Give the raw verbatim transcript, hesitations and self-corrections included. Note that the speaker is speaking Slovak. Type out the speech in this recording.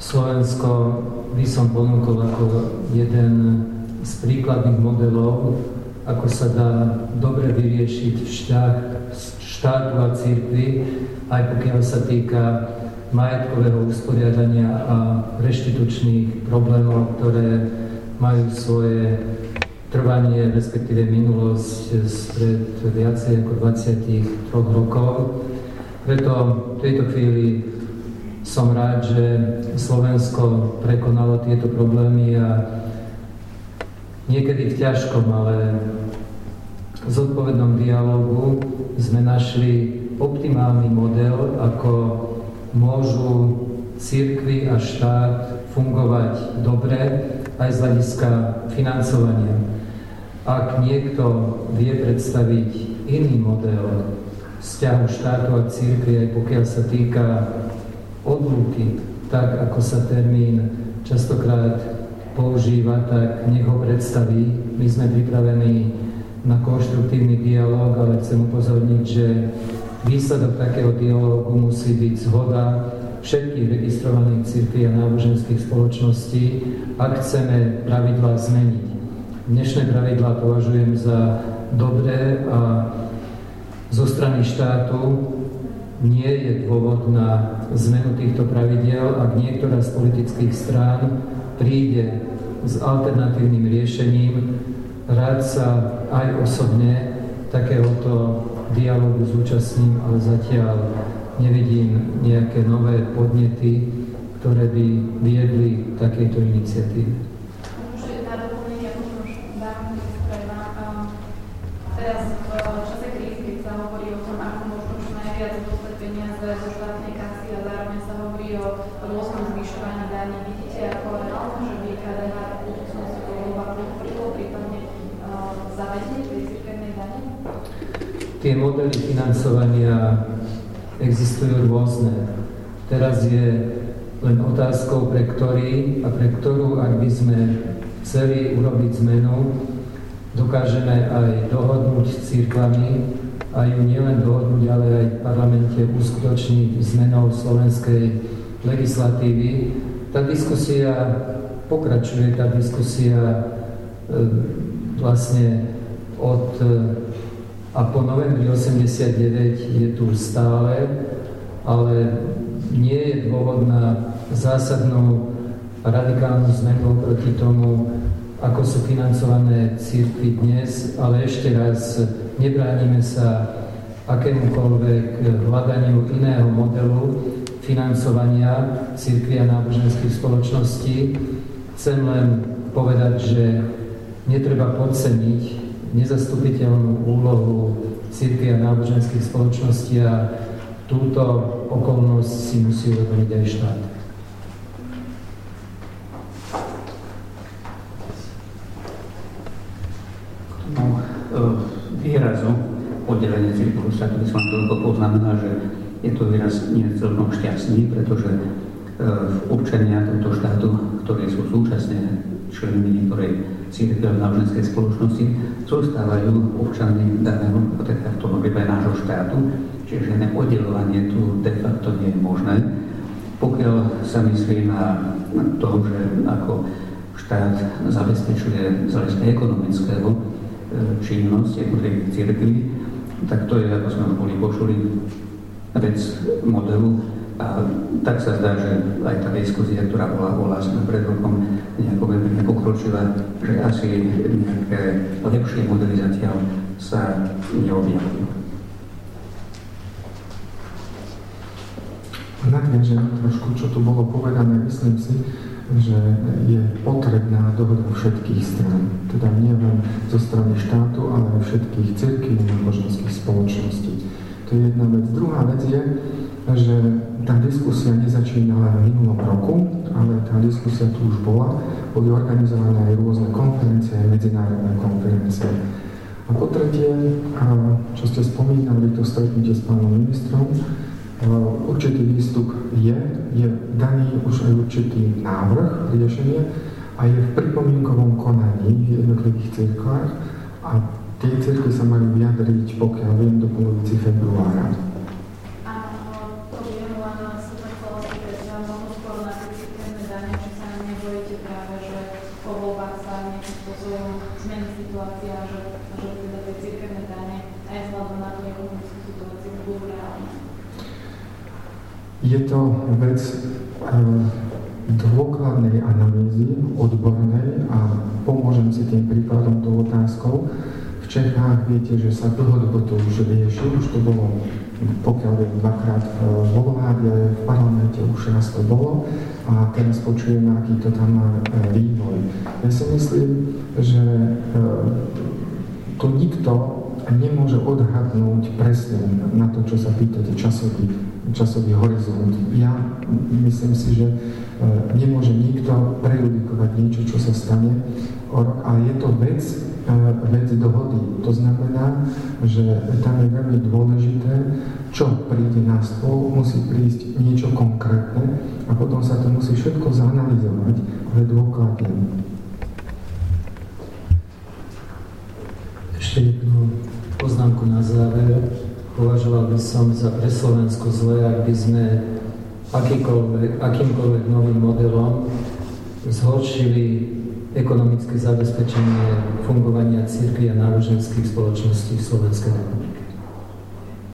Slovensko by som ponúkol ako jeden z príkladných modelov, ako sa dá dobre vyriešiť vzťah štátu a cirkvi, aj pokiaľ sa týka majetkového usporiadania a reštitučných problémov, ktoré majú svoje trvanie, respektíve minulosť spred viacej ako dvadsaťtri rokov. Preto v tejto chvíli som rád, že Slovensko prekonalo tieto problémy a niekedy v ťažkom, ale zodpovednom dialógu sme našli optimálny model, ako môžu cirkvi a štát fungovať dobre aj z hľadiska financovania. Ak niekto vie predstaviť iný model vzťahu štátu a cirkvi, aj pokiaľ sa týka odlúky, tak ako sa termín častokrát používa, tak nech ho predstaví. My sme pripravení na konštruktívny dialóg, ale chcem upozorniť, že výsledok takého dialógu musí byť zhoda všetkých registrovaných cirkví a náboženských spoločností, ak chceme pravidlá zmeniť. Dnešné pravidlá považujem za dobré a zo strany štátu nie je dôvod na zmenu týchto pravidiel, ak niektorá z politických strán príde s alternatívnym riešením. Rád sa aj osobne takéhoto dialógu zúčastním, ale zatiaľ nevidím nejaké nové podnety, ktoré by viedli k takejto iniciatíve. Môžete na doplnenie, ako som už dávno nesprávna. Teraz v čase krízy, keď sa hovorí o tom, ako možno čo najviac dostať peniaze zo štátnej kasy a zároveň sa hovorí o rôznom zvyšovaní daní, vidíte ako reálne, že by ká dé há v budúcnosti bolo podporilo, prípadne zavedenie tej cirkevnej dane? Tie modely financovania existujú rôzne. Teraz je len otázkou, pre ktorý a pre ktorú, ak by sme chceli urobiť zmenu, dokážeme aj dohodnúť s cirkvami a ju nielen dohodnúť, ale aj v parlamente uskutočniť zmenou slovenskej legislatívy. Tá diskusia pokračuje, tá diskusia e, vlastne od a po novembri osemdesiatdeväť je tu stále, ale nie je dôvod na zásadnú radikálnu zmenu proti tomu, ako sú financované cirkvi dnes, ale ešte raz nebránime sa akémukoľvek hľadaniu iného modelu financovania cirkvi a náboženských spoločností. Chcem len povedať, že netreba podceniť nezastupiteľnú úlohu cirkvi a náboženských spoločností a túto okolnosť si musí uvedomiť aj štát. No, výrazu oddelenie cirkvi štátu by som toľko poznamená, že je to výraz nie celkom šťastný, pretože občania tohto štátu, ktorí sú súčasne členmi niektorej cirkvi a náboženskej spoločnosti, zostávajú občanmi daného de facto nášho štátu, čiže žiadne oddelovanie tu de facto nie je možné. Pokiaľ sa myslí na to, že ako štát zabezpečuje z hľadiska ekonomického činnosť jednotlivých cirkví, tak to je, ako sme už boli počuli, vec modelu. A tak sa zdá, že aj tá diskusia, ktorá bola bola pred rokom nejako veľmi nepokročila, že asi nejaké lepšie modely zatiaľ sa neobjavujú. Nadviažem trošku, čo tu bolo povedané, myslím si, že je potrebná dohoda všetkých strán. Teda nie len zo strany štátu, ale aj všetkých cirkví a náboženských spoločností. To je jedna vec. Druhá vec je, že tá diskusia nezačína len v minulom roku, ale tá diskusia tu už bola. Boli organizované aj rôzne konferencie, aj medzinárodné konferencie. A po tretie, čo ste spomínali, to stretnutie s pánom ministrom, určitý výstup je, je daný už aj určitý návrh riešenia a je v pripomienkovom konaní v jednotlivých cirkvách a tie cirkvi sa majú vyjadriť, pokiaľ viem, do polovici februára. nejakým spôsobom zmení situácia, že, že teda tie cirkevné dáne aj vzhľadom na tú ekonomickú situáciu budú reálne? Je to vec dôkladnej analýzy, odbornej a pomôžem si tým príkladom tou otázkou. V Čechách viete, že sa dlhodobo to už rieši, už to bolo, pokiaľ je dvakrát vo vláde, v parlamente už raz to bolo a teraz počujeme, aký to tam má vývoj. Ja si myslím, že to nikto nemôže odhadnúť presne na to, čo sa pýtate, časový, časový horizont. Ja myslím si, že nemôže nikto prejudikovať niečo, čo sa stane o rok, ale je to vec, vec dohody. To znamená, že tam je veľmi dôležité, čo príde na stôl, musí prísť niečo konkrétne a potom sa to musí všetko zanalizovať, ale dôkladne. Ešte jednu poznámku na záver. Považoval by som za pre Slovensko zle, ak by sme akýmkoľvek novým modelom zhoršili ekonomické zabezpečenie fungovania cirkvi a náboženských spoločností v Slovenskej republike.